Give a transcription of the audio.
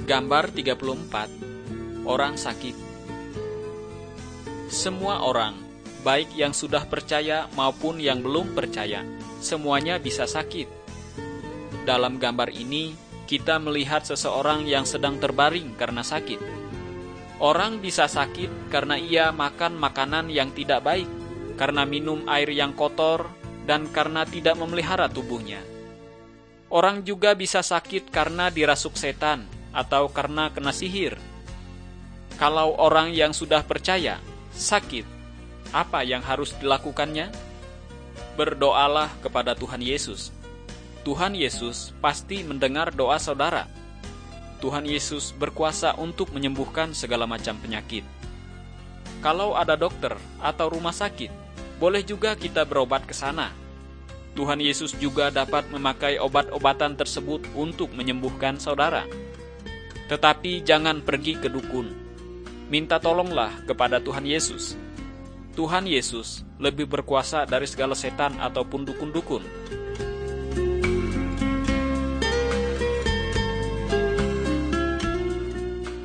Gambar 34. Orang sakit. Semua orang, baik yang sudah percaya maupun yang belum percaya, semuanya bisa sakit. Dalam gambar ini, kita melihat seseorang yang sedang terbaring karena sakit. Orang bisa sakit karena ia makan makanan yang tidak baik, karena minum air yang kotor, dan karena tidak memelihara tubuhnya. Orang juga bisa sakit karena dirasuk setan, atau karena kena sihir. Kalau orang yang sudah percaya sakit, apa yang harus dilakukannya? Berdoalah kepada Tuhan Yesus. Tuhan Yesus pasti mendengar doa saudara. Tuhan Yesus berkuasa untuk menyembuhkan segala macam penyakit. Kalau ada dokter atau rumah sakit, boleh juga kita berobat ke sana. Tuhan Yesus juga dapat memakai obat-obatan tersebut untuk menyembuhkan saudara. Tetapi jangan pergi ke dukun. Minta tolonglah kepada Tuhan Yesus. Tuhan Yesus lebih berkuasa dari segala setan ataupun dukun-dukun.